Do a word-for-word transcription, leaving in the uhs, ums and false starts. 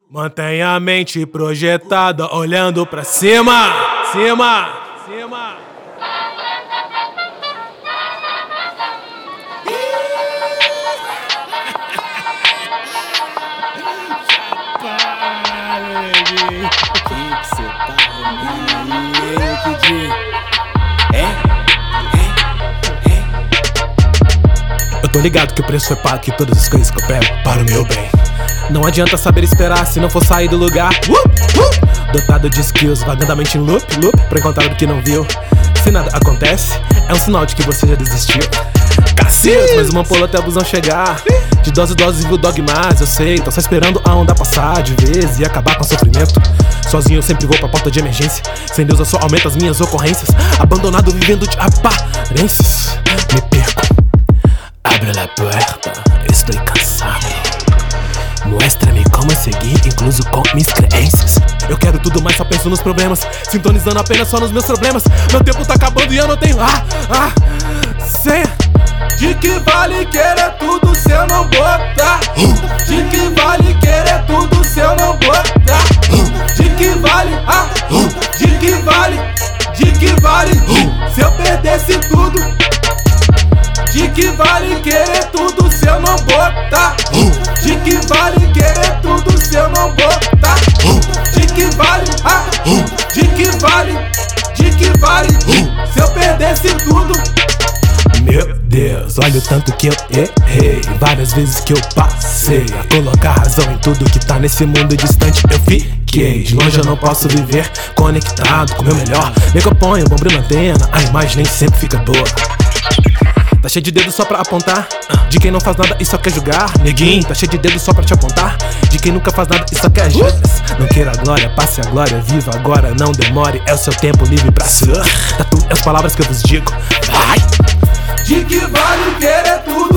Mantenha a mente projetada, olhando pra cima, cima, cima. Eu tô ligado que o preço foi pago, que todas as coisas que eu pego para o meu bem. Não adianta saber esperar se não for sair do lugar. uh, uh. Dotado de skills, vagamente em loop, loop, pra encontrar o que não viu. Se nada acontece, é um sinal de que você já desistiu. Cacilhos, mais uma pula até a busão chegar. De dose em dose viu dogmas, eu sei. Tô só esperando a onda passar de vez e acabar com o sofrimento. Sozinho eu sempre vou pra porta de emergência. Sem Deus eu só aumento as minhas ocorrências. Abandonado vivendo de aparências. Me perco. Abre la puerta, estou cansado. Muestra-me como seguir, incluso com minhas crenças. Eu quero tudo, mas só penso nos problemas. Sintonizando apenas só nos meus problemas. Meu tempo tá acabando e eu não tenho ah, ah, sei. De que vale querer tudo se eu não botar? De que vale querer tudo se eu não botar? De que vale, ah, de que vale, de que vale se eu perdesse tudo? De que vale querer tudo se eu não botar? De que vale querer tudo se eu não botar? De que vale, ah, de que vale, de que vale se eu perdesse tudo? Meu Deus, olha o tanto que eu errei, várias vezes que eu passei a colocar razão em tudo que tá nesse mundo distante. Eu fiquei, de longe eu não posso viver conectado com o meu melhor. Nem que eu ponho um bombril na antena, a imagem nem sempre fica boa. Tá cheio de dedo só pra apontar, de quem não faz nada e só quer julgar. Neguinho, tá cheio de dedo só pra te apontar, de quem nunca faz nada e só quer juras. Não queira a glória, passe a glória, viva agora, não demore. É o seu tempo livre pra ser. Tatue as palavras que eu vos digo. Vai! De que vale querer tudo